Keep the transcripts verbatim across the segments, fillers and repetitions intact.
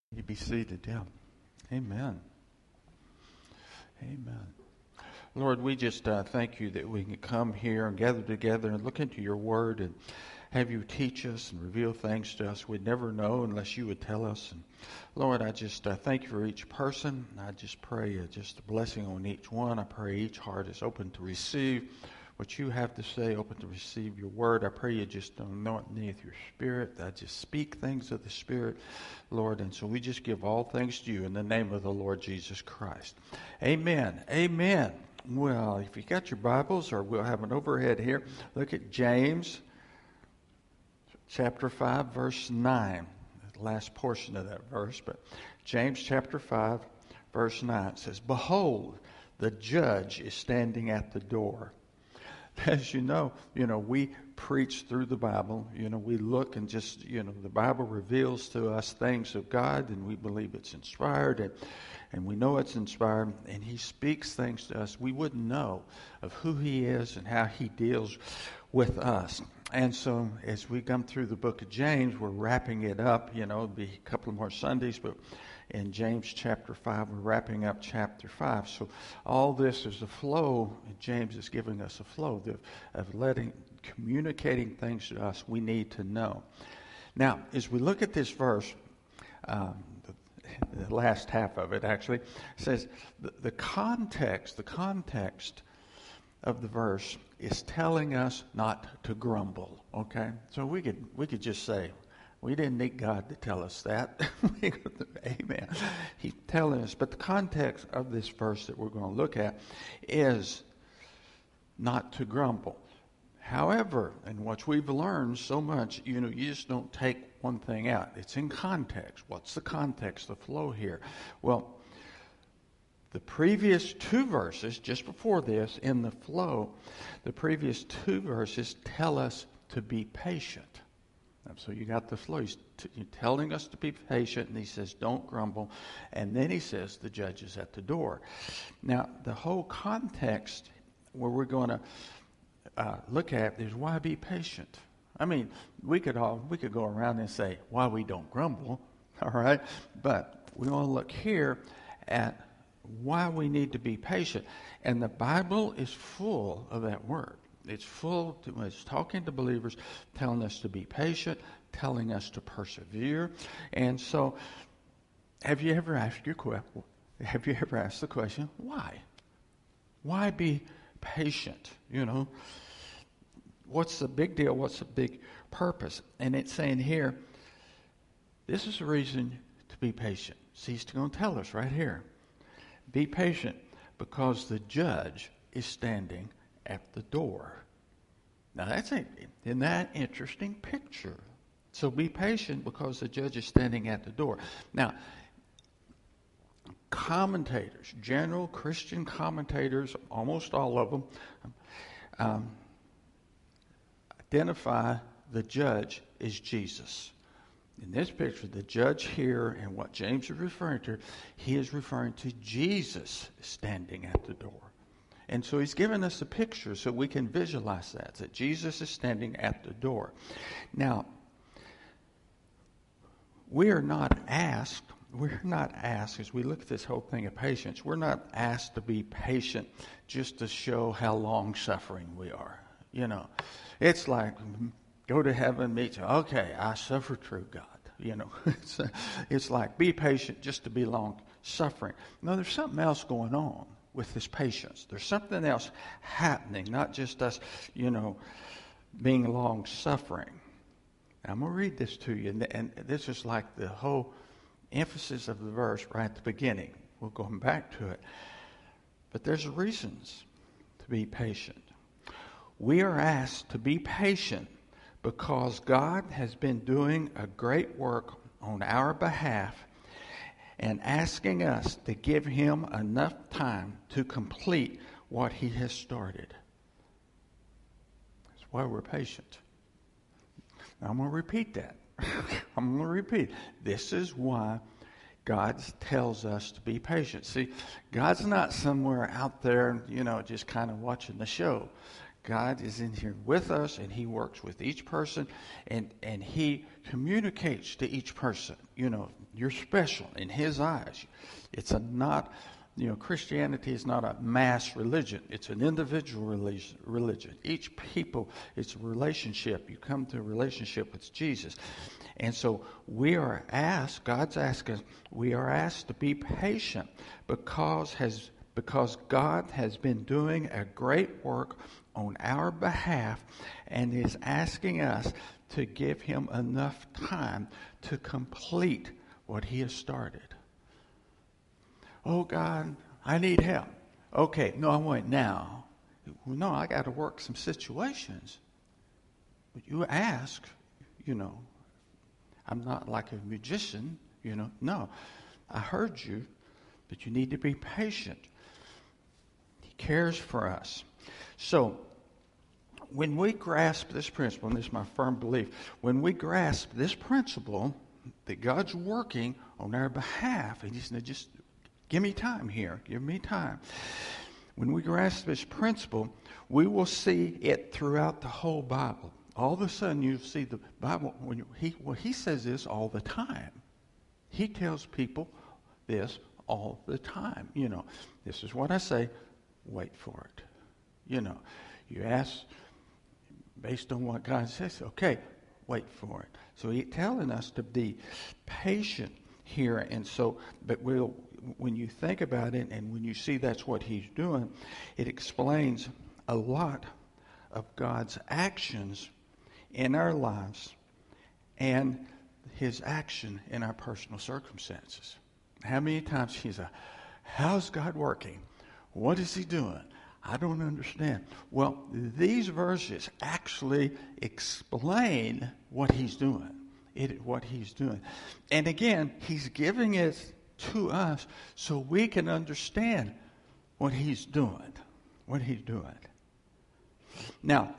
You be seated, yeah. Amen. Amen. Lord, we just uh, thank you that we can come here and gather together and look into your word and have you teach us and reveal things to us we'd never know unless you would tell us. And Lord, I just uh, thank you for each person. I just pray uh, just a blessing on each one. I pray each heart is open to receive what you have to say, open to receive your word. I pray you just anoint me with your spirit. I just speak things of the Spirit, Lord. And so we just give all things to you in the name of the Lord Jesus Christ. Amen. Amen. Well, if you got your Bibles, or we'll have an overhead here, look at James chapter five, verse nine. The last portion of that verse, but James chapter five, verse nine says, "Behold, the judge is standing at the door." As you know, you know, we preach through the Bible. You know, we look and just, you know, the Bible reveals to us things of God, and we believe it's inspired, and, and we know it's inspired, and he speaks things to us we wouldn't know of who he is and how he deals with us. And so as we come through the book of James, we're wrapping it up. You know, it'll be a couple of more Sundays, but in James chapter five, we're wrapping up chapter five. So all this is a flow. James is giving us a flow of, of letting, communicating things to us we need to know. Now, as we look at this verse, um, the, the last half of it actually says the, the context, the context of the verse is telling us not to grumble. Okay, so we could we could just say, we didn't need God to tell us that. Amen. He's telling us. But the context of this verse that we're going to look at is not to grumble. However, and what we've learned so much, you know, you just don't take one thing out. It's in context. What's the context, the flow here? Well, the previous two verses, just before this, in the flow, the previous two verses tell us to be patient. So you got the flow. He's t- telling us to be patient, and he says, don't grumble. And then he says, the judge is at the door. Now, the whole context where we're going to uh, look at is why be patient. I mean, we could all we could go around and say why we don't grumble, all right? But we want to look here at why we need to be patient. And the Bible is full of that word. It's full, to, it's talking to believers, telling us to be patient, telling us to persevere. And so, have you ever asked your question? Have you ever asked the question, why? Why be patient? You know, what's the big deal? What's the big purpose? And it's saying here, this is the reason to be patient. See, he's going to tell us right here. Be patient because the judge is standing at the door. Now that's a, isn't that interesting picture? So be patient because the judge is standing at the door. Now, commentators, general Christian commentators, almost all of them, um, identify the judge as Jesus. In this picture, the judge here, and what James is referring to, he is referring to Jesus standing at the door. And so he's given us a picture so we can visualize that, that Jesus is standing at the door. Now, we are not asked, we're not asked, as we look at this whole thing of patience, we're not asked to be patient just to show how long-suffering we are. You know, it's like, go to heaven, meet you. Okay, I suffer through God. You know, it's, it's like, be patient just to be long-suffering. No, there's something else going on with this patience. There's something else happening, not just us, you know, being long-suffering. I'm going to read this to you, and, and this is like the whole emphasis of the verse right at the beginning. We'll go back to it. But there's reasons to be patient. We are asked to be patient because God has been doing a great work on our behalf and asking us to give him enough time to complete what he has started. That's why we're patient. Now, I'm going to repeat that. I'm going to repeat. This is why God tells us to be patient. See, God's not somewhere out there, you know, just kind of watching the show. God is in here with us, and he works with each person, and, and he communicates to each person. You know, you're special in his eyes. It's a not, you know, Christianity is not a mass religion. It's an individual religion. Each people, it's a relationship. You come to a relationship with Jesus. And so we are asked, God's asking, we are asked to be patient because has because God has been doing a great work on our behalf and is asking us to give him enough time to complete what he has started. Oh, God, I need help. Okay, no, I want it now. Well, no, I got to work some situations. But you ask, you know, I'm not like a magician, you know. No, I heard you, but you need to be patient. He cares for us. So, when we grasp this principle, and this is my firm belief, when we grasp this principle that God's working on our behalf, and he's just, give me time here, give me time. When we grasp this principle, we will see it throughout the whole Bible. All of a sudden, you see the Bible, when you, he, well, he says this all the time. He tells people this all the time. You know, this is what I say, wait for it. You know, you ask based on what God says, okay, wait for it. So he's telling us to be patient here. And so, but we'll, when you think about it and when you see that's what he's doing, it explains a lot of God's actions in our lives and his action in our personal circumstances. How many times he's a, how's God working? What is he doing? I don't understand. Well, these verses actually explain what he's doing. It, what he's doing. And again, he's giving it to us so we can understand what he's doing. What he's doing. Now,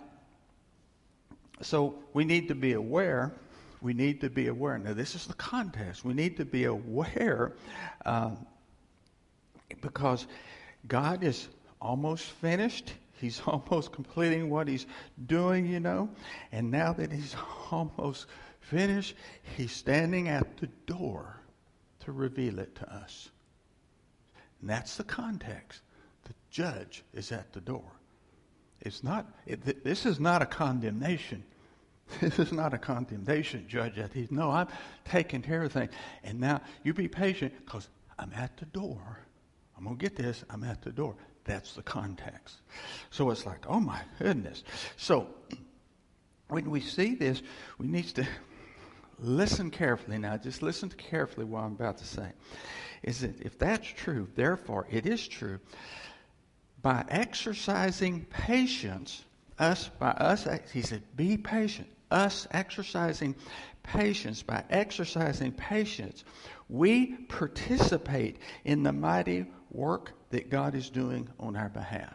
so we need to be aware. We need to be aware. Now, this is the context. We need to be aware um, because God is almost finished. He's almost completing what he's doing, you know. And now that he's almost finished, he's standing at the door to reveal it to us. And that's the context. The judge is at the door. It's not, it, this is not a condemnation. This is not a condemnation, judge. That he's, no, I'm taking care of things. And now you be patient because I'm at the door. I'm going to get this. I'm at the door. That's the context. So it's like, oh my goodness. So when we see this, we need to listen carefully. Now, just listen carefully what I'm about to say. Is that if that's true, therefore it is true, by exercising patience, us, by us, he said, be patient. Us exercising patience, by exercising patience, we participate in the mighty work that God is doing on our behalf.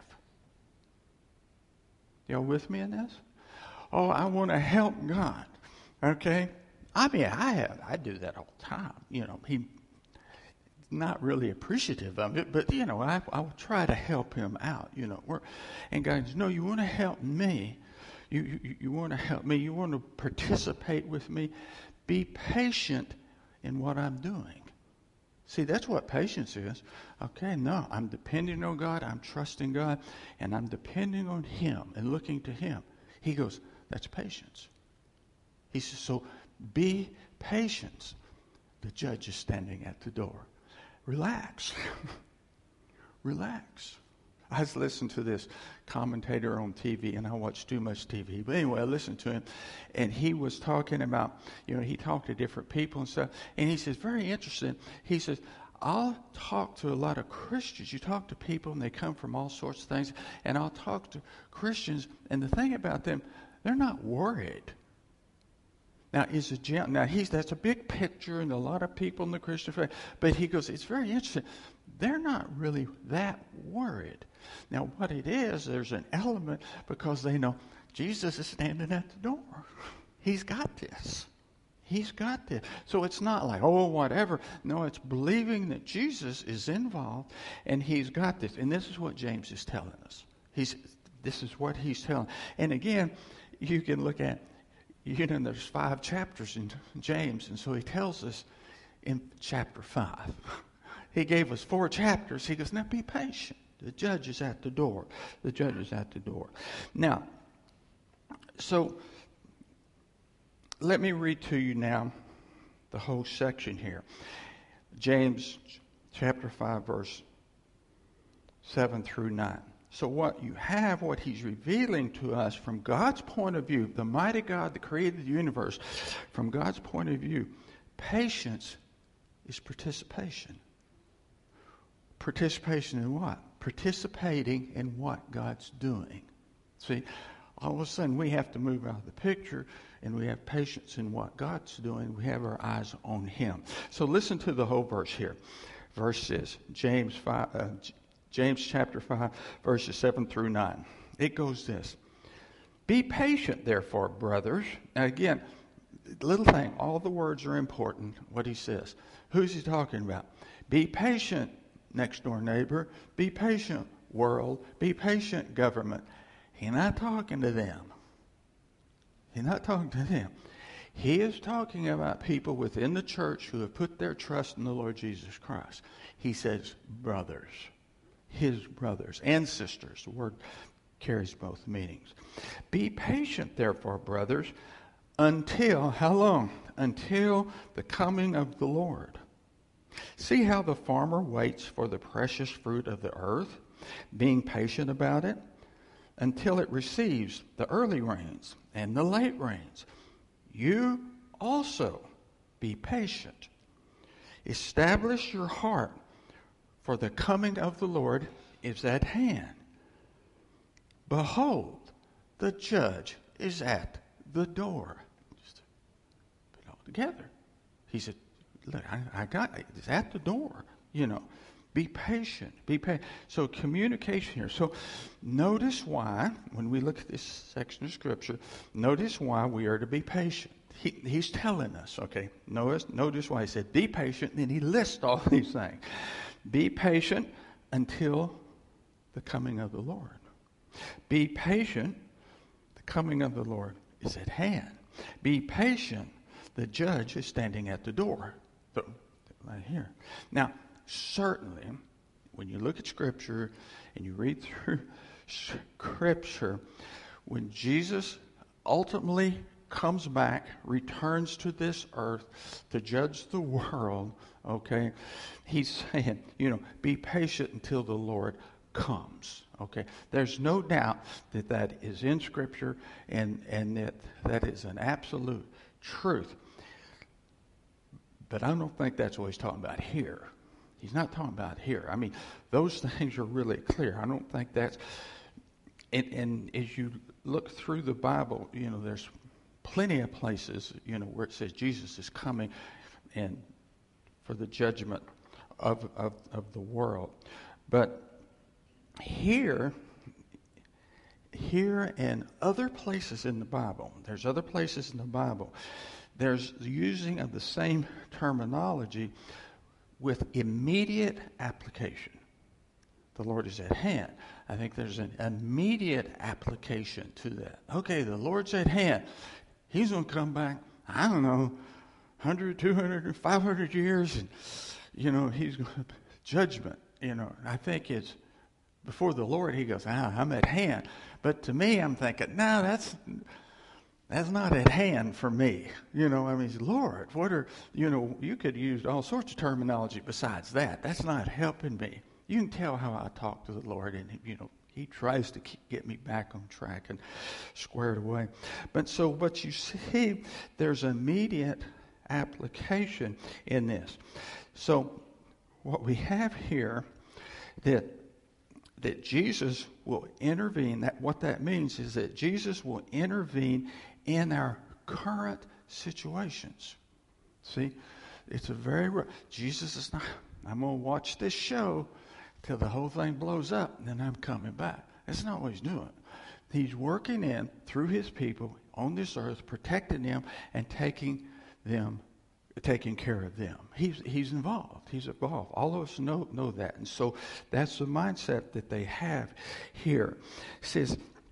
Y'all with me in this? Oh, I want to help God. Okay? I mean, I have, I do that all the time. You know, he's not really appreciative of it, but, you know, I, I will try to help him out, you know. We're, and God says, no, you want to help me. You, you, you want to help me. You want to participate with me. Be patient in what I'm doing. See, that's what patience is. Okay, no, I'm depending on God. I'm trusting God. And I'm depending on him and looking to him. He goes, that's patience. He says, so be patient. The judge is standing at the door. Relax. Relax. I was listening to this commentator on T V, and I watch too much T V. But anyway, I listened to him, and he was talking about, you know, he talked to different people and stuff, and he says, very interesting, he says, I'll talk to a lot of Christians. You talk to people, and they come from all sorts of things, and I'll talk to Christians, and the thing about them, they're not worried. Now, is a gen- now he's that's a big picture, and a lot of people in the Christian faith, but he goes, it's very interesting. They're not really that worried. Now, what it is, there's an element because they know Jesus is standing at the door. He's got this. He's got this. So it's not like, oh, whatever. No, it's believing that Jesus is involved and he's got this. And this is what James is telling us. He's This is what he's telling. And again, you can look at, you know, there's five chapters in James, and so he tells us in chapter five. He gave us four chapters. He goes, now be patient. The judge is at the door. The judge is at the door. Now, so let me read to you now the whole section here. James chapter five, verse seven through nine. So what you have, what he's revealing to us from God's point of view, the mighty God that created the universe, from God's point of view, patience is participation. Participation in what? Participating in what God's doing. See, all of a sudden we have to move out of the picture and we have patience in what God's doing. We have our eyes on him. So listen to the whole verse here. Verse says, James five, uh, James chapter five, verses seven through nine. It goes this. Be patient, therefore, brothers. Now again, little thing, all the words are important, what he says. Who's he talking about? Be patient, next door neighbor. Be patient, world. Be patient, government. He's not talking to them. He's not talking to them. He is talking about people within the church who have put their trust in the Lord Jesus Christ. He says brothers, his brothers and sisters. The word carries both meanings. Be patient, therefore, brothers, until, how long? Until the coming of the Lord. See how the farmer waits for the precious fruit of the earth, being patient about it, until it receives the early rains and the late rains. You also be patient. Establish your heart, for the coming of the Lord is at hand. Behold, the judge is at the door. Just put it all together. He said, look, I, I got it. It's at the door. You know, be patient. Be patient. So communication here. So notice why, when we look at this section of Scripture, notice why we are to be patient. He, he's telling us, okay, notice, notice why he said, be patient, and then he lists all these things. Be patient until the coming of the Lord. Be patient, the coming of the Lord is at hand. Be patient, the judge is standing at the door. Right here. Now, certainly, when you look at Scripture and you read through Scripture, when Jesus ultimately comes back, returns to this earth to judge the world, okay, he's saying, you know, be patient until the Lord comes. Okay, there's no doubt that that is in Scripture and, and that that is an absolute truth. But I don't think that's what he's talking about here. He's not talking about here. I mean, those things are really clear. I don't think that's... And, and as you look through the Bible, you know, there's plenty of places, you know, where it says Jesus is coming and for the judgment of, of, of the world. But here, here and other places in the Bible, there's other places in the Bible, there's the using of the same terminology with immediate application. The Lord is at hand. I think there's an immediate application to that. Okay, the Lord's at hand. He's going to come back, I don't know, one hundred, two hundred, five hundred years, and, you know, he's going to, judgment, you know. I think it's before the Lord, he goes, ah, I'm at hand. But to me, I'm thinking, no, that's... That's not at hand for me. You know, I mean, Lord, what are, you know, you could use all sorts of terminology besides that. That's not helping me. You can tell how I talk to the Lord, and, you know, he tries to keep, get me back on track and squared away. But so what you see, there's immediate application in this. So what we have here, that that Jesus will intervene, that what that means is that Jesus will intervene in our current situations. See, it's a very, Jesus is not, I'm going to watch this show till the whole thing blows up, and then I'm coming back. That's not what he's doing. He's working in, through his people on this earth, protecting them and taking them, taking care of them. He's he's involved. He's involved. All of us know know that. And so that's the mindset that they have here. It says,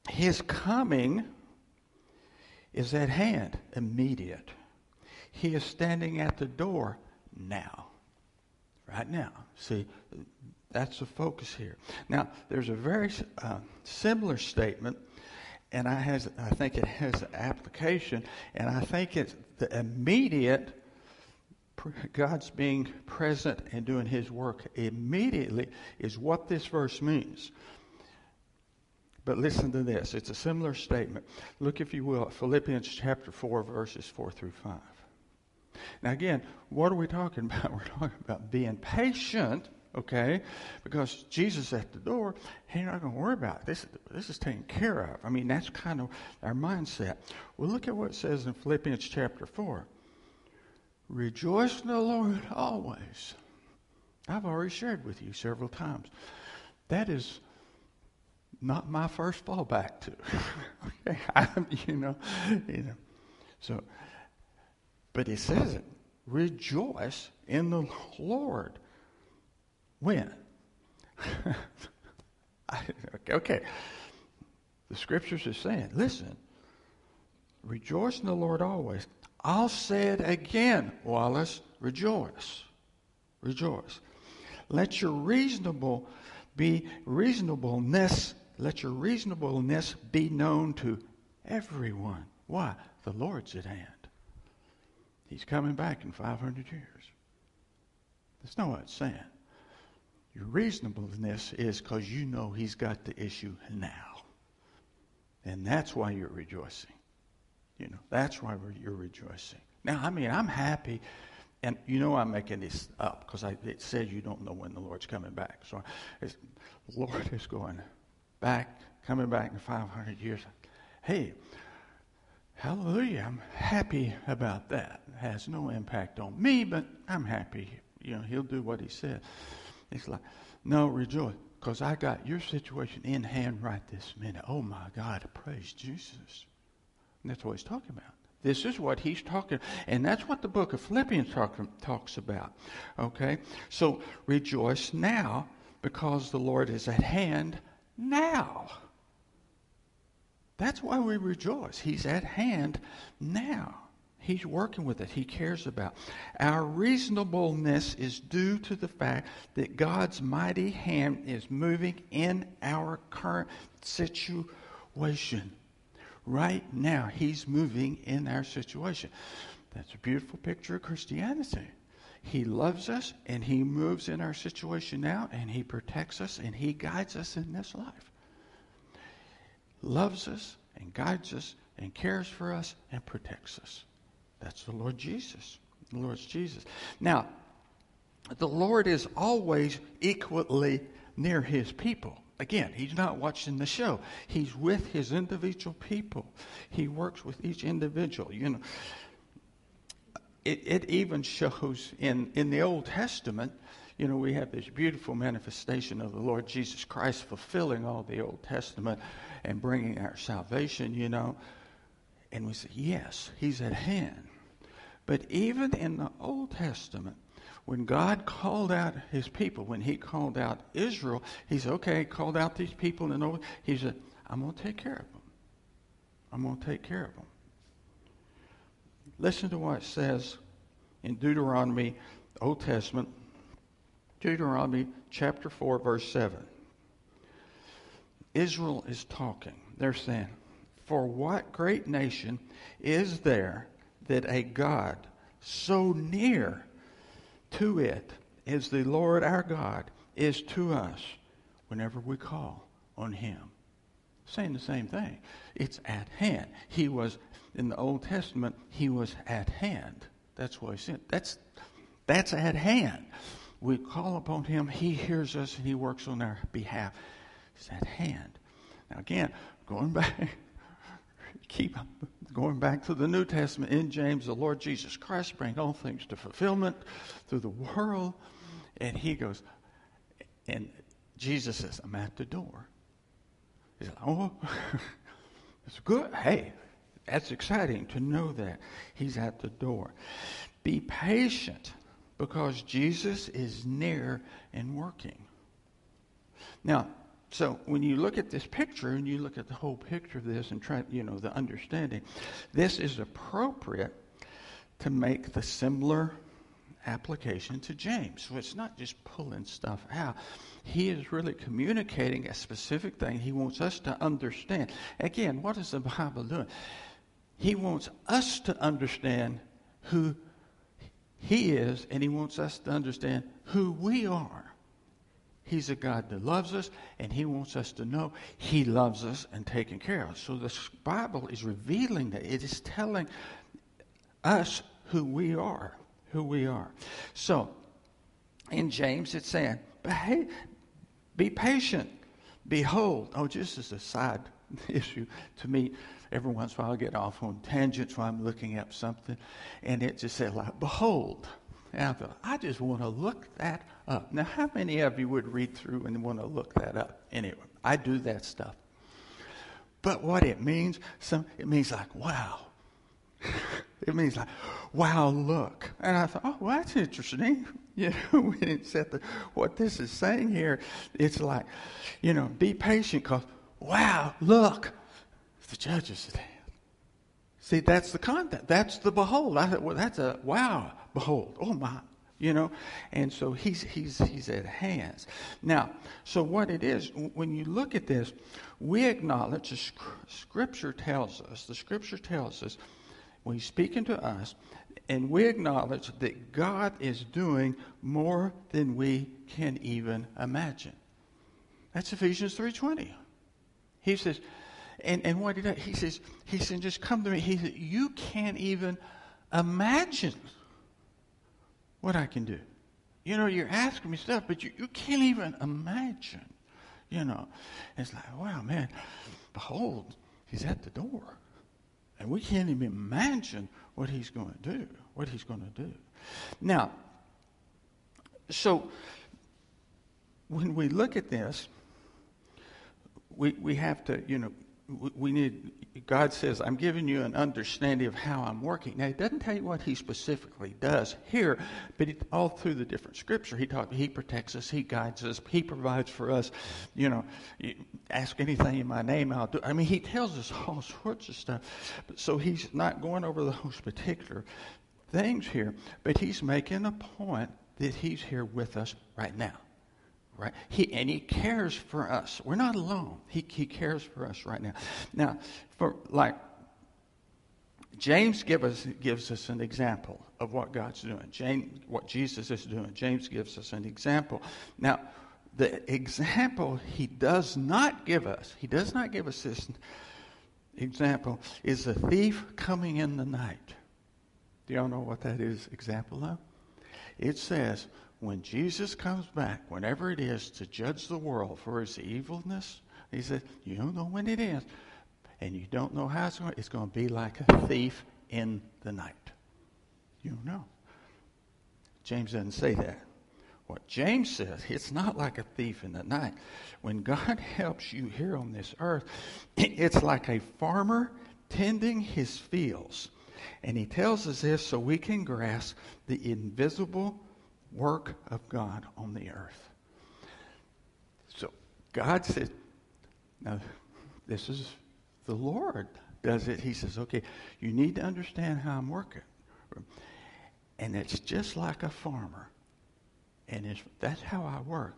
his coming is at hand, immediate. He is standing at the door now. Right now. See, that's the focus here. Now, there's a very uh, similar statement, and I, has, I think it has application, and I think it's the immediate, God's being present and doing his work immediately is what this verse means. But listen to this. It's a similar statement. Look, if you will, at Philippians chapter four, verses four through five. Now again, what are we talking about? We're talking about being patient, okay? Because Jesus is at the door, he's not going to worry about it. This, this is taken care of. I mean, that's kind of our mindset. Well, look at what it says in Philippians chapter four. Rejoice in the Lord always. I've already shared with you several times. That is not my first fallback to. Okay, I, you know, you know. So, but he says it. Rejoice in the Lord. When? I, okay. The scriptures are saying, listen, rejoice in the Lord always. I'll say it again, Wallace. Rejoice. Rejoice. Let your reasonable be reasonableness. Let your reasonableness be known to everyone. Why? The Lord's at hand. He's coming back in five hundred years. That's not what it's saying. Your reasonableness is because you know he's got the issue now. And that's why you're rejoicing. You know, that's why you're rejoicing. Now, I mean, I'm happy. And you know I'm making this up because it says you don't know when the Lord's coming back. So it's, the Lord is going back, coming back in five hundred years. Hey, hallelujah, I'm happy about that. It has no impact on me, but I'm happy. You know, he'll do what he said. It's like, no, rejoice, because I got your situation in hand right this minute. Oh, my God, praise Jesus. And that's what he's talking about. This is what he's talking, and that's what the book of Philippians talk, talks about. Okay? So, rejoice now, because the Lord is at hand now. That's why we rejoice. He's at hand now. He's working with it. He cares about. Our reasonableness is due to the fact that God's mighty hand is moving in our current situation. Right now, he's moving in our situation. That's a beautiful picture of Christianity. He loves us, and he moves in our situation now, and he protects us, and he guides us in this life. Loves us, and guides us, and cares for us, and protects us. That's the Lord Jesus. The Lord's Jesus. Now, the Lord is always equally near his people. Again, he's not watching the show. He's with his individual people. He works with each individual. You know, it, it even shows in, in the Old Testament, you know, we have this beautiful manifestation of the Lord Jesus Christ fulfilling all the Old Testament and bringing our salvation, you know. And we say, yes, he's at hand. But even in the Old Testament, when God called out his people, when he called out Israel, he said, okay, called out these people. And he said, I'm going to take care of them. I'm going to take care of them. Listen to what it says in Deuteronomy, Old Testament, Deuteronomy chapter four, verse seven. Israel is talking. They're saying, for what great nation is there that a God so near to it as the Lord our God is to us whenever we call on him? Saying the same thing. It's at hand. He was, in the Old Testament, he was at hand. That's what he said. That's, that's at hand. We call upon him, he hears us, and he works on our behalf. It's at hand. Now again, going back, keep going back to the New Testament, in James, the Lord Jesus Christ bring all things to fulfillment through the world. And he goes, and Jesus says, I'm at the door. He's like, oh, it's good. Hey, that's exciting to know that he's at the door. Be patient, because Jesus is near and working. Now, So when you look at this picture and you look at the whole picture of this and try, you know, the understanding, this is appropriate to make the similar application to James. So it's not just pulling stuff out. He is really communicating a specific thing he wants us to understand. Again, what is the Bible doing? He wants us to understand who he is, and he wants us to understand who we are. He's a God that loves us, and he wants us to know he loves us and taking care of us. So the Bible is revealing that. It is telling us who we are, who we are. So in James, it's saying, behave, be patient. Behold. Oh, just as a side issue to me, every once in a while I get off on tangents while I'm looking up something, and it just said, like, behold. And I thought, I just want to look that up. Now, how many of you would read through and want to look that up? Anyway, I do that stuff. But what it means, some it means like, wow. It means like, wow, look. And I thought, oh, well, that's interesting. You know, when it said the, what this is saying here, it's like, you know, be patient because, wow, look. The judges stand. See, that's the content. That's the behold. I thought, well, that's a wow, behold. Oh my, you know. And so he's he's he's at hands. Now, so what it is, when you look at this, we acknowledge the Scripture tells us. The Scripture tells us when he's speaking to us, and we acknowledge that God is doing more than we can even imagine. That's Ephesians three twenty. He says. And and what he does, he says, he said, just come to me. He said, you can't even imagine what I can do. You know, you're asking me stuff, but you, you can't even imagine. You know, and it's like, wow, man, behold, he's at the door. And we can't even imagine what he's going to do, what he's going to do. Now, so when we look at this, we we have to, you know, we need, God says, I'm giving you an understanding of how I'm working. Now, he doesn't tell you what he specifically does here, but it, all through the different scripture, he talks, he protects us, he guides us, he provides for us. You know, you ask anything in my name, I'll do. I mean, he tells us all sorts of stuff. So he's not going over those particular things here, but he's making a point that he's here with us right now. Right? He and he cares for us. We're not alone. He he cares for us right now. Now, for like James give us gives us an example of what God's doing. James, what Jesus is doing. James gives us an example. Now, the example he does not give us, he does not give us this example, is a thief coming in the night. Do y'all know what that is example of? It says, when Jesus comes back, whenever it is, to judge the world for its evilness, he said, you don't know when it is, and you don't know how it's going. It's going to be like a thief in the night. You don't know. James doesn't say that. What James says, it's not like a thief in the night. When God helps you here on this earth, it's like a farmer tending his fields. And he tells us this so we can grasp the invisible work of God on the earth. So God said, now this is the Lord does it. He says, okay, you need to understand how I'm working. And it's just like a farmer. And it's, that's how I work.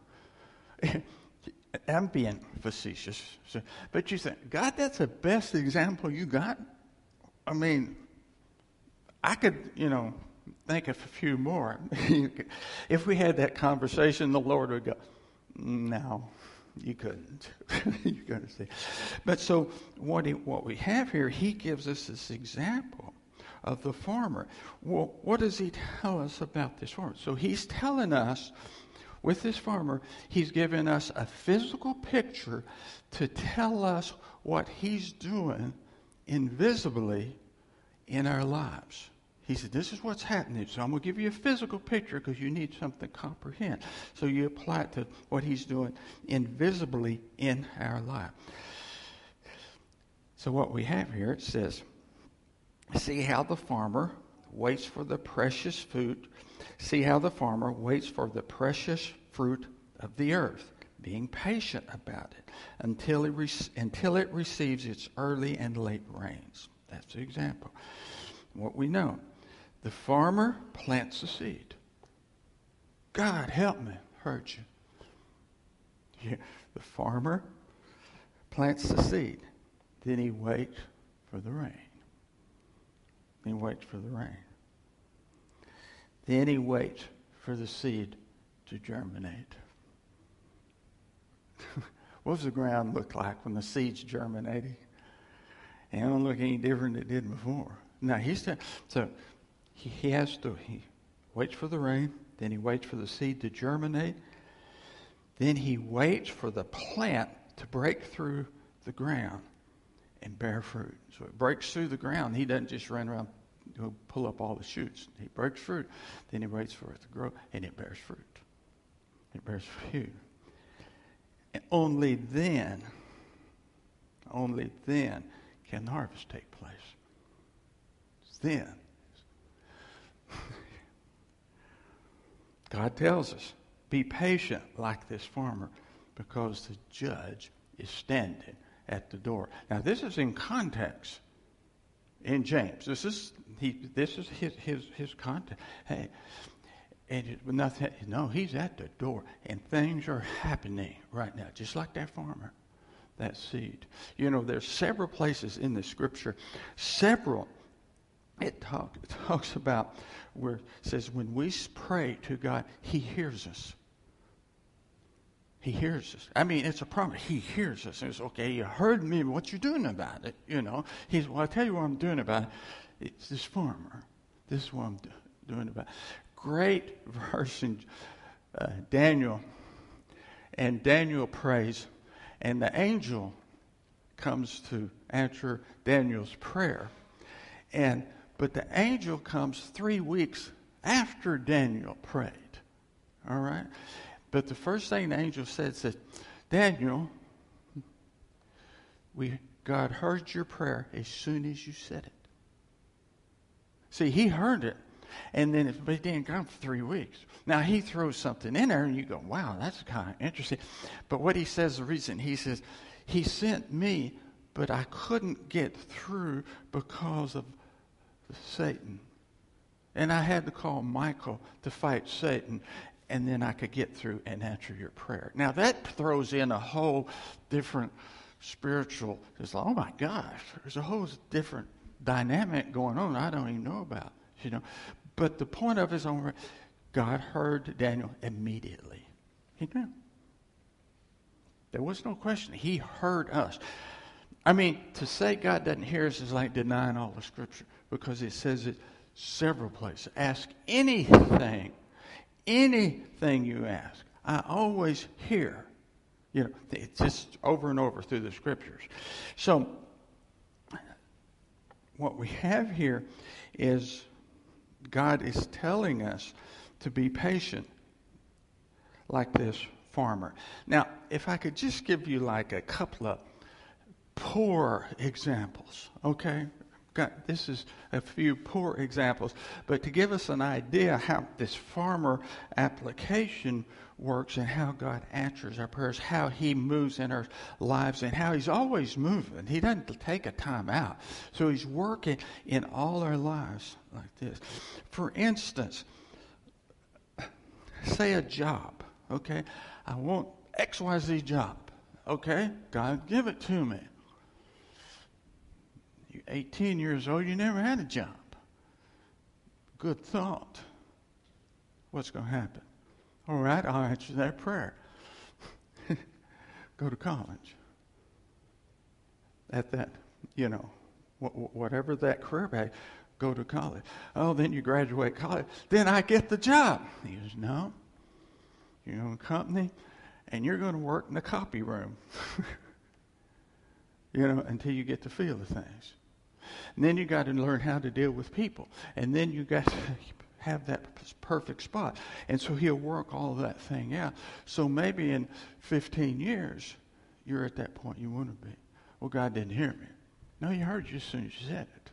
I'm being facetious. So, but you think, God, that's the best example you got? I mean, I could, you know, think of a few more. If we had that conversation, the Lord would go, no, you couldn't. You couldn't see. But so what, he, what we have here, he gives us this example of the farmer. Well, what does he tell us about this farmer? So he's telling us, with this farmer, he's giving us a physical picture to tell us what he's doing invisibly in our lives. He said, this is what's happening. So I'm going to give you a physical picture because you need something to comprehend. So you apply it to what he's doing invisibly in our life. So what we have here, it says, see how the farmer waits for the precious fruit. See how the farmer waits for the precious fruit of the earth. being patient about it until it, re- until it receives its early and late rains. That's the example. What we know, the farmer plants the seed. God, help me. Heard you. Yeah. The farmer plants the seed. Then he waits for the rain. Then he waits for the rain. Then he waits for the seed to germinate. What does the ground look like when the seed's germinating? It don't look any different than it did before. Now he's t- so he, he has to he waits for the rain, then he waits for the seed to germinate, then he waits for the plant to break through the ground and bear fruit. So it breaks through the ground. He doesn't just run around go pull up all the shoots. He breaks fruit, then he waits for it to grow, and it bears fruit. It bears fruit. And only then, only then can the harvest take place. Then. God tells us, be patient like this farmer, because the judge is standing at the door. Now this is in context in James. This is he. This is his his his context. Hey, and it, nothing. No, he's at the door, and things are happening right now, just like that farmer, that seed. You know, there's several places in the Scripture, several. It, talk, it talks about where it says when we pray to God, He hears us. He hears us. I mean, it's a promise. He hears us. It's okay. You heard me. What you doing about it? You know. He's. Well, I'll tell you what I'm doing about it. It's this farmer. This is what I'm do, doing about it. Great verse in uh, Daniel. And Daniel prays, and the angel comes to answer Daniel's prayer. And but the angel comes three weeks after Daniel prayed. All right. But the first thing the angel said, said, Daniel, we God heard your prayer as soon as you said it. See, he heard it. And then it, but it didn't come for three weeks. Now, he throws something in there, and you go, wow, that's kind of interesting. But what he says, the reason, he says, he sent me, but I couldn't get through because of Satan. And I had to call Michael to fight Satan. And then I could get through and answer your prayer. Now that throws in a whole different spiritual, it's like, oh my gosh, there's a whole different dynamic going on I don't even know about, you know. But the point of it is, God heard Daniel immediately. He knew. There was no question. He heard us. I mean, to say God doesn't hear us is like denying all the Scripture, because it says it several places. Ask anything. Anything you ask, I always hear. You know, it's just over and over through the Scriptures. So, what we have here is God is telling us to be patient like this farmer. Now, if I could just give you like a couple of poor examples, okay? Got, this is a few poor examples, but to give us an idea how this farmer application works and how God answers our prayers, how He moves in our lives, and how He's always moving. He doesn't take a time out. So He's working in all our lives like this. For instance, say a job, okay? I want X Y Z job, okay? God, give it to me. You're eighteen years old, you never had a job. Good thought. What's going to happen? All right, I'll answer that prayer. Go to college. At that, you know, wh- whatever that career bag, go to college. Oh, then you graduate college. Then I get the job. He goes, no. You own a company, and you're going to work in the copy room. You know, until you get the feel of things. And then you got to learn how to deal with people. And then you got to have that perfect spot. And so He'll work all that thing out. So maybe in fifteen years, you're at that point you want to be. Well, God didn't hear me. No, He heard you as soon as you said it.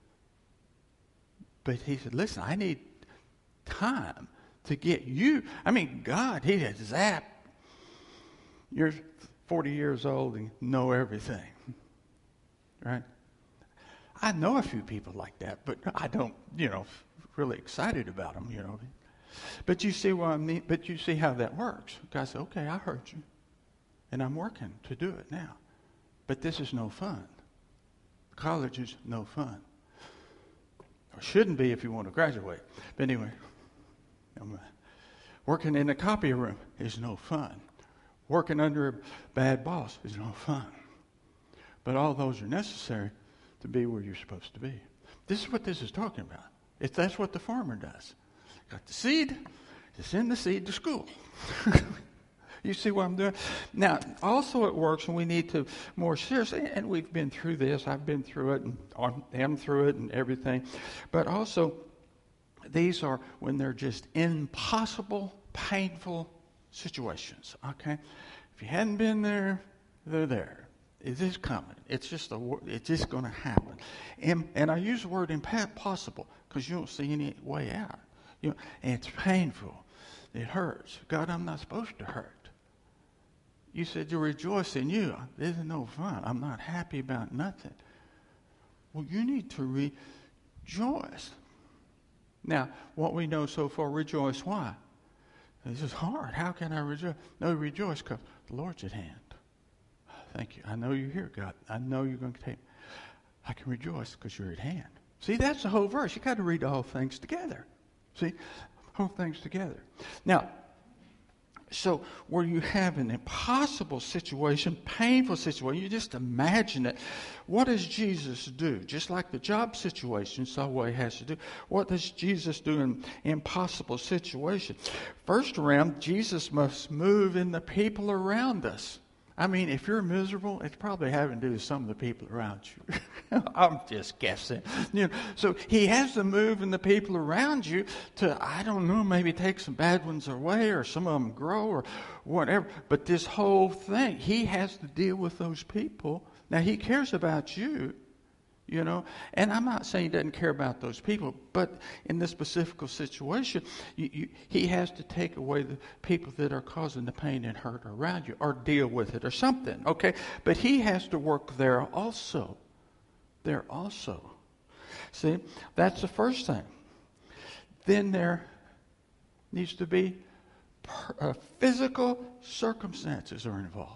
But He said, listen, I need time to get you. I mean, God, He had zapped You're forty years old and know everything, right? I know a few people like that, but I don't, you know, really excited about them, you know. But you see what I mean? But you see how that works. God said, okay, I heard you, and I'm working to do it now. But this is no fun. College is no fun. Or shouldn't be if you want to graduate. But anyway, I'm, uh, working in a copy room is no fun. Working under a bad boss is no fun. But all those are necessary to be where you're supposed to be. This is what this is talking about. It's, that's what the farmer does. Got the seed, to send the seed to school. You see what I'm doing? Now, also it works when we need to more seriously, and we've been through this. I've been through it, and am through it, and everything. But also, these are when they're just impossible, painful situations. Okay, if you hadn't been there, they're there. It is coming. It's just a. It's just going to happen. And, and I use the word impossible because you don't see any way out. You know, and it's painful. It hurts. God, I'm not supposed to hurt. You said you rejoice in you. This is no fun. I'm not happy about nothing. Well, you need to rejoice. Now, what we know so far, rejoice. Why? This is hard. How can I rejoice? No, rejoice because the Lord's at hand. Thank you. I know you're here, God. I know you're going to take me. I can rejoice because you're at hand. See, that's the whole verse. You got to read all things together. See, whole things together. Now, so where you have an impossible situation, painful situation, you just imagine it. What does Jesus do? Just like the job situation, so what he has to do. What does Jesus do in impossible situation? First around, Jesus must move in the people around us. I mean, if you're miserable, it's probably having to do with some of the people around you. I'm just guessing. You know, so he has to move in the people around you to, I don't know, maybe take some bad ones away or some of them grow or whatever. But this whole thing, he has to deal with those people. Now, he cares about you, you know. And I'm not saying he doesn't care about those people, but in this specific situation, you, you, he has to take away the people that are causing the pain and hurt around you or deal with it or something, okay? But he has to work there also. There also. See, that's the first thing. Then there needs to be per, uh, physical circumstances are involved.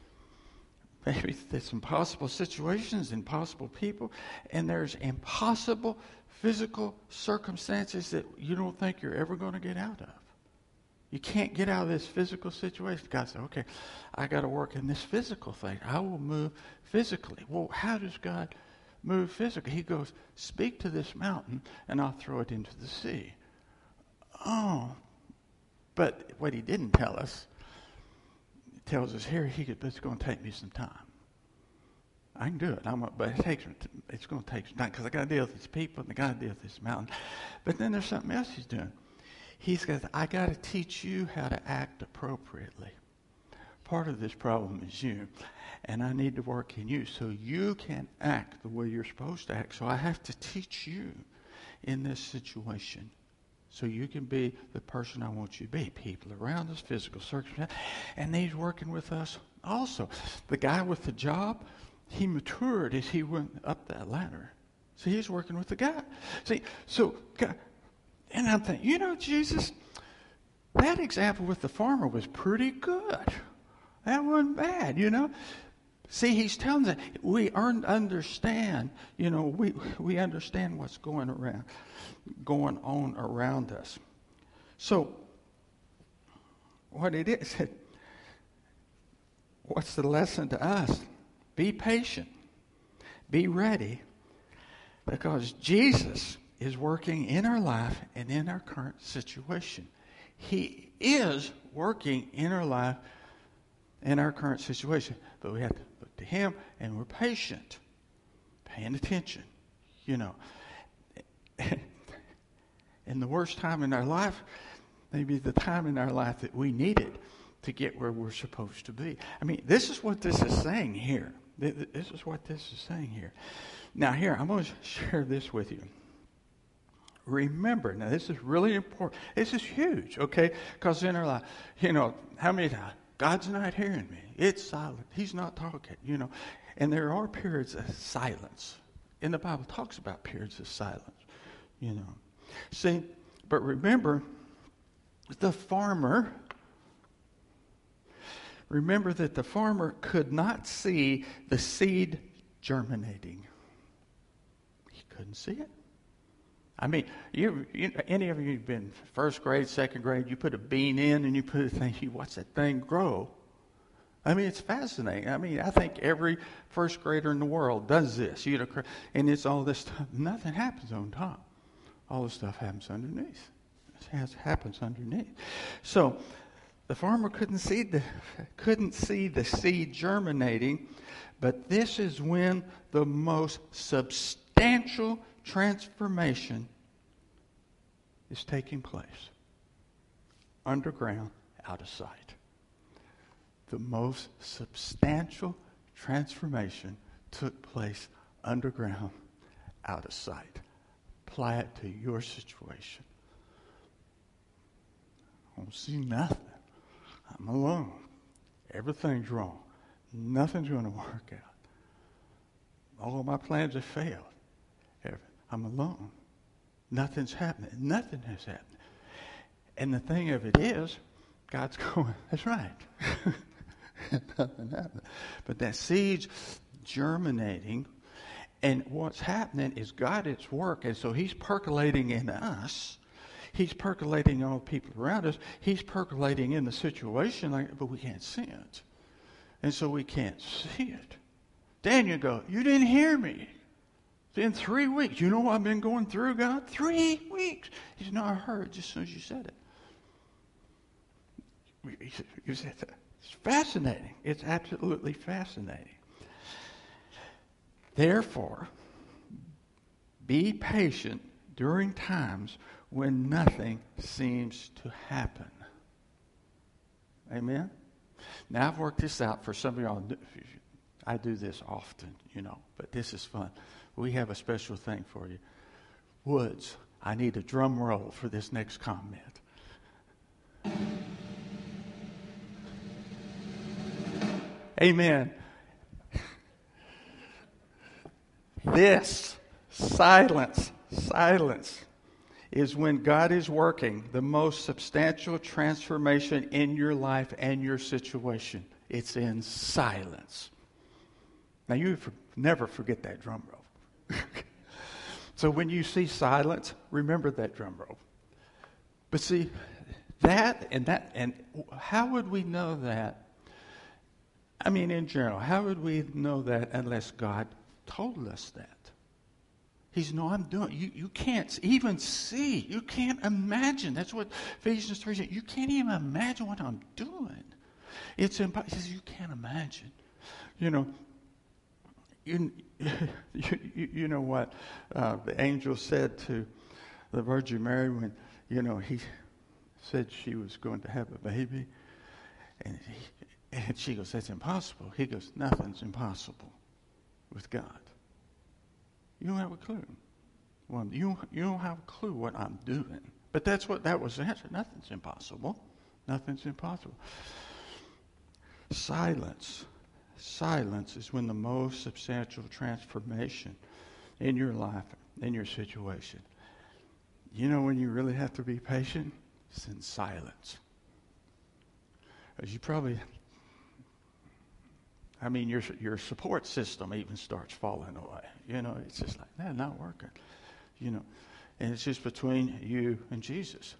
Maybe there's impossible situations, impossible people, and there's impossible physical circumstances that you don't think you're ever going to get out of. You can't get out of this physical situation. God said, okay, I got to work in this physical thing. I will move physically. Well, how does God move physically? He goes, speak to this mountain, and I'll throw it into the sea. Oh, but what he didn't tell us, tells us here, he could, but it's going to take me some time. I can do it, I'm a, but it takes, it's going to take some time because I got to deal with these people and I got to deal with this mountain. But then there's something else he's doing. He's got, I got to teach you how to act appropriately. Part of this problem is you, and I need to work in you so you can act the way you're supposed to act. So I have to teach you in this situation. So you can be the person I want you to be. People around us, physical circumstances. And he's working with us also. The guy with the job, he matured as he went up that ladder. So he's working with the guy. See, so, and I'm thinking, you know, Jesus, that example with the farmer was pretty good. That wasn't bad, you know. See, he's telling us we understand, you know, we we understand what's going around, going on around us. So, what it is, what's the lesson to us? Be patient. Be ready. Because Jesus is working in our life and in our current situation. He is working in our life in our current situation. But we have to look to him, and we're patient, paying attention, you know. And the worst time in our life, maybe the time in our life that we needed to get where we're supposed to be. I mean, this is what this is saying here. This is what this is saying here. Now, here, I'm going to share this with you. Remember, now this is really important. This is huge, okay? Because in our life, you know, how many times? God's not hearing me. It's silent. He's not talking, you know. And there are periods of silence. And the Bible talks about periods of silence, you know. See, but remember, the farmer, remember that the farmer could not see the seed germinating. He couldn't see it. I mean, you, you, any of you have been first grade, second grade, you put a bean in and you put a thing, you watch that thing grow. I mean, it's fascinating. I mean, I think every first grader in the world does this. You know, and it's all this stuff. Nothing happens on top. All this stuff happens underneath. It has, happens underneath. So the farmer couldn't see the couldn't see the seed germinating, but this is when the most substantial transformation is taking place. Underground, out of sight. The most substantial transformation took place underground, out of sight. Apply it to your situation. I don't see nothing. I'm alone. Everything's wrong. Nothing's going to work out. All of my plans have failed. I'm alone. Nothing's happening. Nothing has happened. And the thing of it is, God's going, that's right. Nothing happened. But that seed's germinating, and what's happening is God is at work, and so he's percolating in us. He's percolating on people around us. He's percolating in the situation, like, but we can't see it. And so we can't see it. Then you go, you didn't hear me. In three weeks. You know what I've been going through, God? Three weeks. He said, no, I heard just as soon as you said it. You said that. It's fascinating. It's absolutely fascinating. Therefore, be patient during times when nothing seems to happen. Amen? Now, I've worked this out for some of y'all. I do this often, you know, but this is fun. We have a special thing for you. Woods, I need a drum roll for this next comment. Amen. This silence, silence is when God is working the most substantial transformation in your life and your situation. It's in silence. Now, you for, never forget that drum roll. So when you see silence, remember that drum roll. But see, that and that, and how would we know that? I mean, in general, how would we know that unless God told us that? He's, no, I'm doing, you, you can't even see, you can't imagine. That's what Ephesians three says. You can't even imagine what I'm doing. It's impossible. He says, you can't imagine. You know, You, you, you know what uh, the angel said to the Virgin Mary when, you know, he said she was going to have a baby. And, he, and she goes, that's impossible. He goes, nothing's impossible with God. You don't have a clue. Well, you, you don't have a clue what I'm doing. But that's what that was the answer. Nothing's impossible. Nothing's impossible. Silence. Silence is when the most substantial transformation in your life, in your situation. You know when you really have to be patient? It's in silence. As you probably, I mean, your your support system even starts falling away. You know, it's just like, that's not working. You know, and it's just between you and Jesus.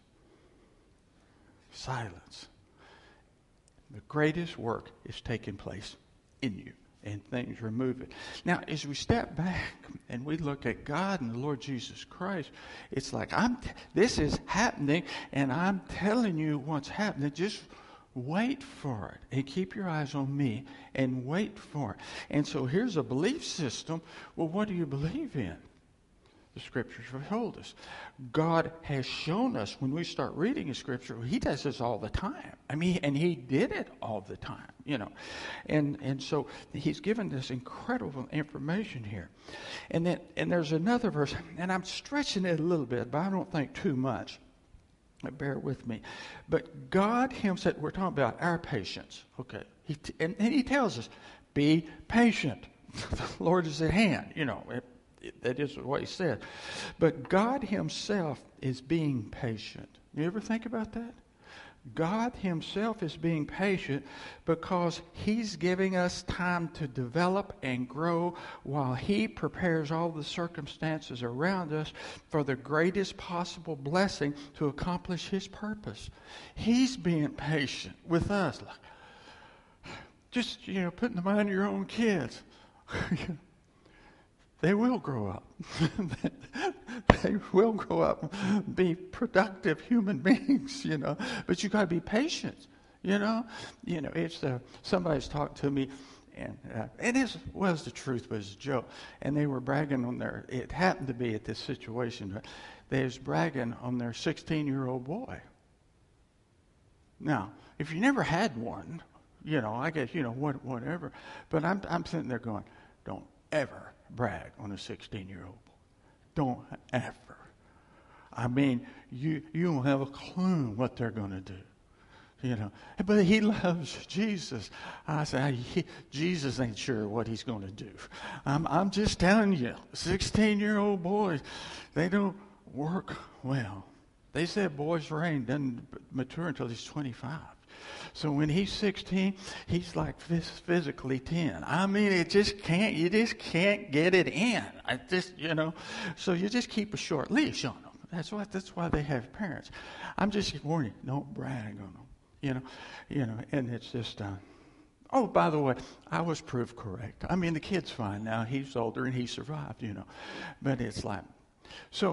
Silence. The greatest work is taking place in you, and things remove it. Now, as we step back and we look at God and the Lord Jesus Christ, it's like, I'm. T- this is happening, and I'm telling you what's happening. Just wait for it, and keep your eyes on me, and wait for it. And so here's a belief system. Well, what do you believe in? The Scriptures have told us. God has shown us when we start reading the Scripture, He does this all the time. I mean, and He did it all the time, you know. And and so He's given this incredible information here. And then and there's another verse, and I'm stretching it a little bit, but I don't think too much. Bear with me. But God himself, we're talking about our patience. Okay. He t- and, and he tells us, be patient. The Lord is at hand. You know, it, it, that is what he said. But God himself is being patient. You ever think about that? God himself is being patient because he's giving us time to develop and grow while he prepares all the circumstances around us for the greatest possible blessing to accomplish his purpose. He's being patient with us. Just, you know, put in the mind of your own kids. They will grow up. They will grow up, be productive human beings, you know. But you got to be patient, you know. You know, it's uh, somebody's talked to me, and uh, it is was the truth, but it's a joke. And they were bragging on their. It happened to be at this situation, but they was bragging on their sixteen-year-old boy. Now, if you never had one, you know, I guess you know what, whatever. But I'm I'm sitting there going, don't ever brag on a sixteen-year-old boy. Don't ever. I mean, you you don't have a clue what they're going to do, you know. But he loves Jesus. I say, he, Jesus ain't sure what he's going to do. I'm I'm just telling you, sixteen-year-old boys, they don't work well. They said boy's brain doesn't mature until he's twenty-five. So when he's sixteen, he's like physically ten. I mean, it just can't, you just can't get it in. I just, you know, so you just keep a short leash on them. That's why, that's why they have parents. I'm just warning you, don't brag on them, you know, you know, and it's just, uh, oh, by the way, I was proved correct. I mean, the kid's fine now. He's older and he survived, you know, but it's like, so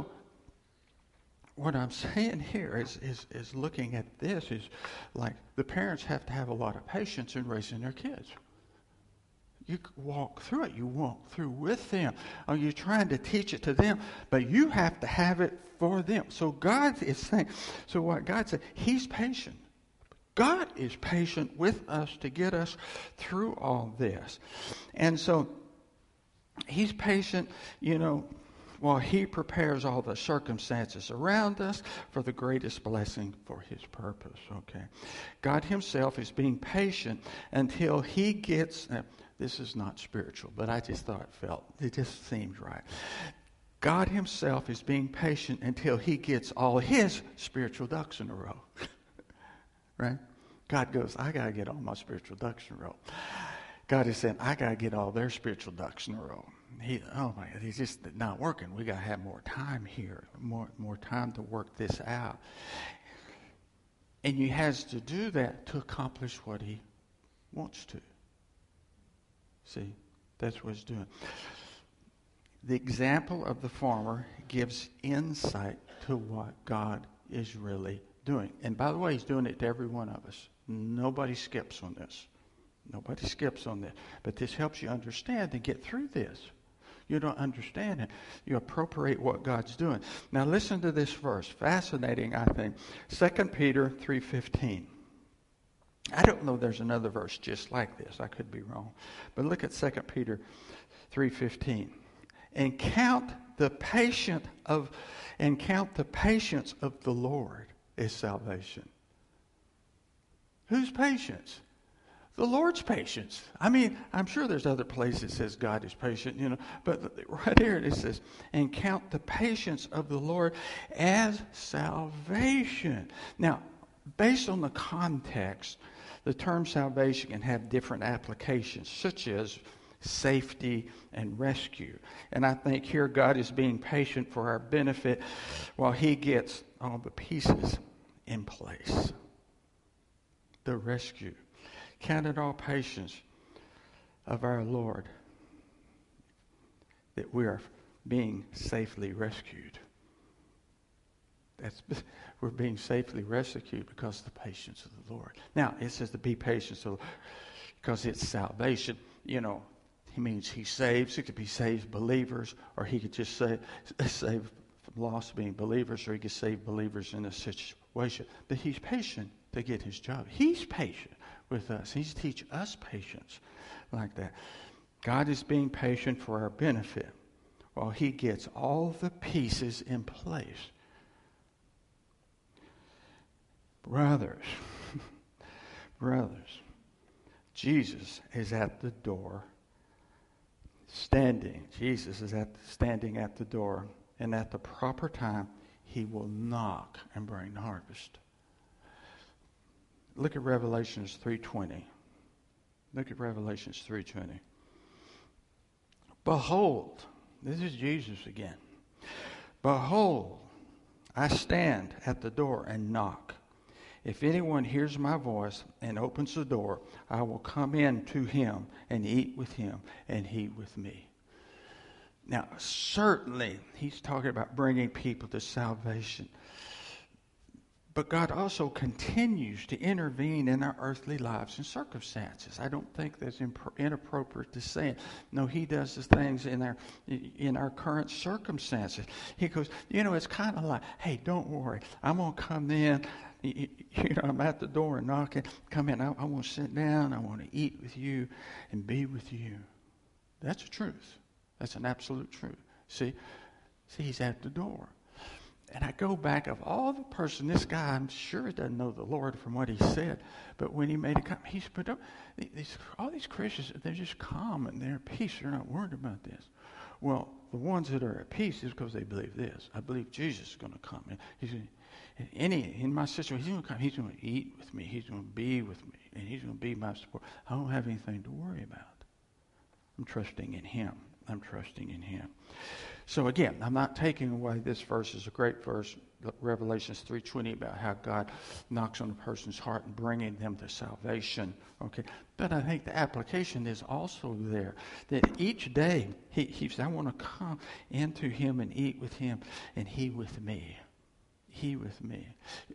what I'm saying here is, is, is looking at this is like the parents have to have a lot of patience in raising their kids. You walk through it. You walk through with them. Or you're trying to teach it to them, but you have to have it for them. So God is saying, so what God said, he's patient. God is patient with us to get us through all this. And so he's patient, you know, while he prepares all the circumstances around us for the greatest blessing for his purpose, okay? God himself is being patient until he gets, uh, this is not spiritual, but I just thought it felt, it just seemed right. God himself is being patient until he gets all his spiritual ducks in a row, right? God goes, I got to get all my spiritual ducks in a row. God is saying, I got to get all their spiritual ducks in a row. He, oh my God, he's just not working. We got to have more time here, more more time to work this out. And he has to do that to accomplish what he wants to. See, that's what he's doing. The example of the farmer gives insight to what God is really doing. And by the way, he's doing it to every one of us. Nobody skips on this. Nobody skips on this. But this helps you understand and get through this. You don't understand it. You appropriate what God's doing. Now listen to this verse. Fascinating, I think. Second Peter three fifteen. I don't know there's another verse just like this. I could be wrong. But look at Second Peter three fifteen. And count the patient of and count the patience of the Lord is salvation. Whose patience? The Lord's patience. I mean, I'm sure there's other places that says God is patient, you know, but right here it says, and count the patience of the Lord as salvation. Now, based on the context, the term salvation can have different applications, such as safety and rescue. And I think here God is being patient for our benefit while he gets all the pieces in place. The rescue. Count it all patience of our Lord that we are being safely rescued. That's we're being safely rescued because of the patience of the Lord. Now, it says to be patient so because it's salvation. You know, he means he saves. He could be saved believers, or he could just save, save from lost being believers, or he could save believers in a situation. But he's patient to get his job. He's patient with us. He's teach us patience like that. God is being patient for our benefit while he gets all the pieces in place. Brothers, brothers, Jesus is at the door, standing. Jesus is at standing at the door, and at the proper time, he will knock and bring the harvest. Look at Revelations three twenty. Look at Revelations three twenty. Behold, this is Jesus again. Behold, I stand at the door and knock. If anyone hears my voice and opens the door, I will come in to him and eat with him and he with me. Now, certainly, he's talking about bringing people to salvation. But God also continues to intervene in our earthly lives and circumstances. I don't think that's imp- inappropriate to say it. No, he does the things in our in our current circumstances. He goes, you know, it's kind of like, hey, don't worry. I'm going to come in. You, you know, I'm at the door and knocking. Come in. I, I want to sit down. I want to eat with you and be with you. That's the truth. That's an absolute truth. See, see, he's at the door. And I go back of all the person, this guy, I'm sure he doesn't know the Lord from what he said, but when he made a comment, he's put up, these, all these Christians, they're just calm and they're at peace. They're not worried about this. Well, the ones that are at peace is because they believe this. I believe Jesus is going to come. And he's going to, any, in my situation, he's going to come. He's going to eat with me. He's going to be with me. And he's going to be my support. I don't have anything to worry about. I'm trusting in him. I'm trusting in him. So again, I'm not taking away this verse is a great verse, Revelations three twenty, about how God knocks on a person's heart and bringing them to salvation. Okay, but I think the application is also there that each day he, he says, I want to come into him and eat with him, and he with me. He with me.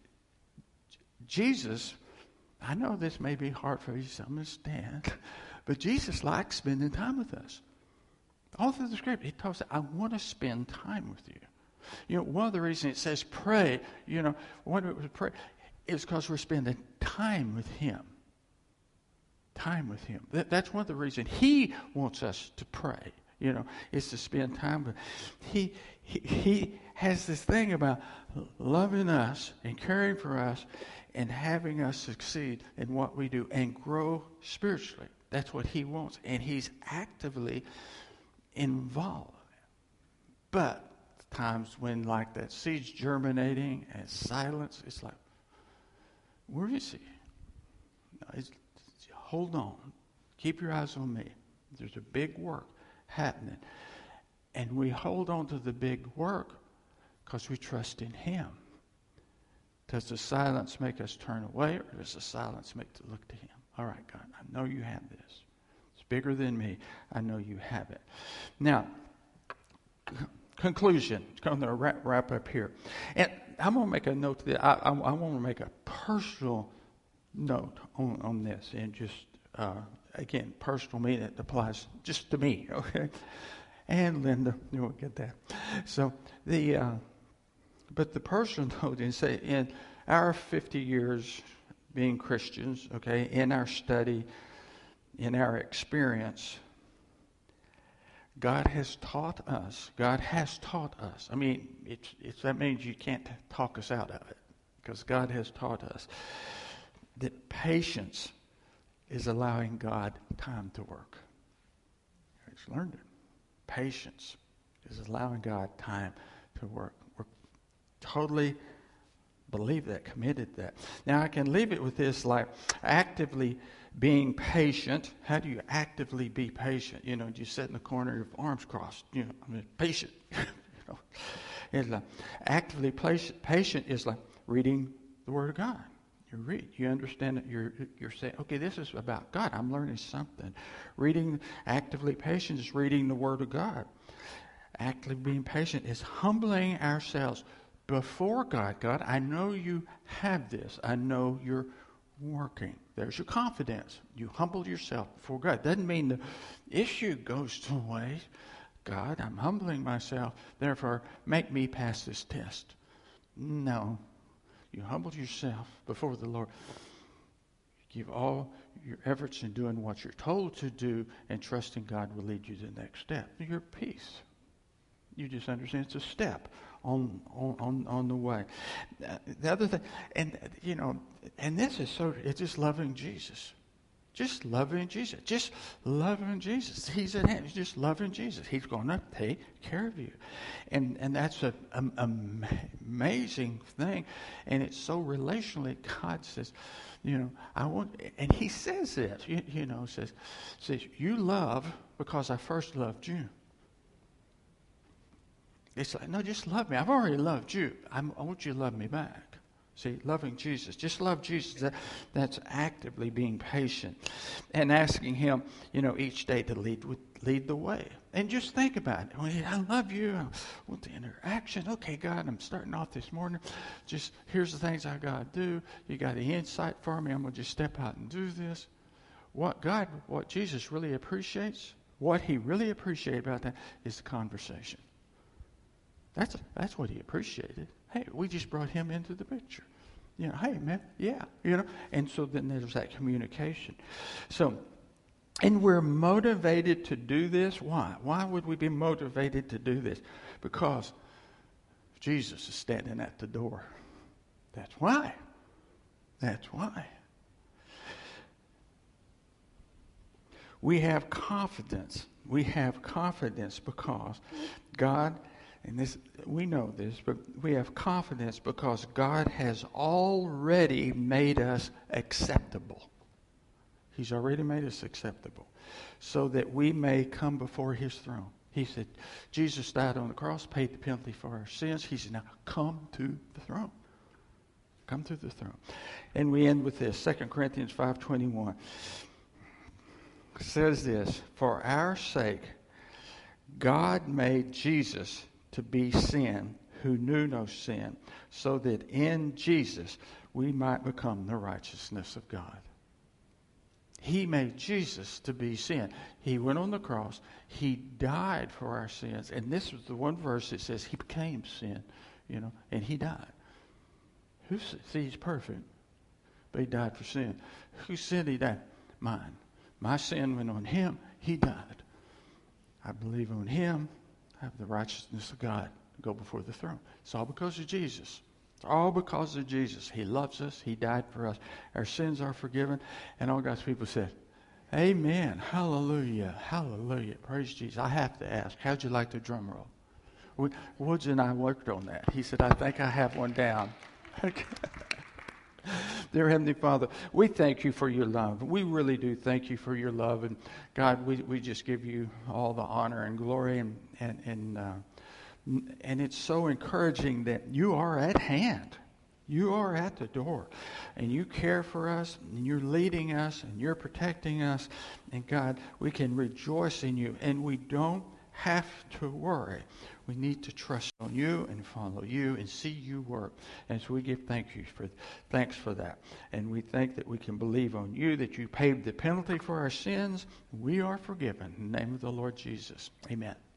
Jesus, I know this may be hard for you to understand, but Jesus likes spending time with us. All through the script, he tells us, I want to spend time with you. You know, one of the reasons it says pray, you know, when it was pray, is because we're spending time with him. Time with him. That, that's one of the reasons he wants us to pray, you know, is to spend time with him. He, he, he has this thing about loving us and caring for us and having us succeed in what we do and grow spiritually. That's what he wants. And he's actively involved. But times when like that seed's germinating and silence, it's like, where is he? No, it's, it's, hold on. Keep your eyes on me. There's a big work happening. And we hold on to the big work because we trust in him. Does the silence make us turn away, or does the silence make us look to him? All right, God, I know you have this. Bigger than me. I know you have it. Now, conclusion. I'm going to wrap, wrap up here. And I'm going to make a note that I, I, I want to make a personal note on, on this. And just, uh, again, personal meaning that applies just to me, okay? And Linda, you won't get that. So, the, uh, but the personal note is say, in our fifty years being Christians, okay, in our study, in our experience, God has taught us. God has taught us. I mean, it's, it's, that means you can't talk us out of it, because God has taught us that patience is allowing God time to work. He's learned it. Patience is allowing God time to work. We're totally believe that, committed that. Now, I can leave it with this, like actively being patient. How do you actively be patient? You know, you sit in the corner, your arms crossed. You know, I mean, patient. you know, it's like actively patient is like reading the Word of God. You read, you understand that you're you're saying, okay, this is about God. I'm learning something. Reading actively patient is reading the Word of God. Actively being patient is humbling ourselves before God. God, I know you have this. I know you're working. There's your confidence. You humble yourself before God. Doesn't mean the issue goes away. God, I'm humbling myself. Therefore, make me pass this test. No. You humble yourself before the Lord. Give all your efforts in doing what you're told to do, and trusting God will lead you to the next step. Your peace. You just understand it's a step on on on, on the way. Uh, the other thing, and uh, you know, and this is so, it's just loving Jesus. Just loving Jesus. Just loving Jesus. He's at hand. Just loving Jesus. He's going to take care of you. And and that's an am, amazing thing. And it's so relationally. God says, you know, I want, and he says this, you, you know, says, says, you love because I first loved you. It's like, no, just love me. I've already loved you. I'm, I want you to love me back. See, loving Jesus. Just love Jesus. That, that's actively being patient and asking him, you know, each day to lead with, lead the way. And just think about it. I love you. I want the interaction. Okay, God, I'm starting off this morning. Just here's the things I got to do. You got the insight for me. I'm going to just step out and do this. What God, what Jesus really appreciates, what he really appreciated about that is the conversation. That's that's what he appreciated. Hey, we just brought him into the picture. You know, hey, man, yeah, you know. And so then there's that communication. So, and we're motivated to do this. Why? Why would we be motivated to do this? Because Jesus is standing at the door. That's why. That's why. We have confidence. We have confidence because God... And this, we know this, but we have confidence because God has already made us acceptable. He's already made us acceptable so that we may come before his throne. He said, Jesus died on the cross, paid the penalty for our sins. He said, now come to the throne. Come to the throne. And we end with this, Second Corinthians five twenty-one. It says this, for our sake, God made Jesus to be sin who knew no sin, so that in Jesus we might become the righteousness of God. He made Jesus to be sin. He went on the cross. He died for our sins. And this was the one verse that says he became sin, you know, and he died. Who see, he's perfect, but he died for sin. Who said he died? Mine. My sin went on him. He died. I believe on him. Have the righteousness of God to go before the throne. It's all because of Jesus. It's all because of Jesus. He loves us. He died for us. Our sins are forgiven. And all God's people said, amen. Hallelujah. Hallelujah. Praise Jesus. I have to ask, how'd you like the drum roll? We, Woods and I worked on that. He said, I think I have one down. Dear Heavenly Father, we thank you for your love. We really do thank you for your love. And God, we, we just give you all the honor and glory. And, and, and, uh, and it's so encouraging that you are at hand. You are at the door. And you care for us. And you're leading us. And you're protecting us. And God, we can rejoice in you. And we don't have to worry. We need to trust on you and follow you and see you work. And so we give thank you for thanks for that. And we think that we can believe on you, that you paid the penalty for our sins. We are forgiven. In the name of the Lord Jesus. Amen.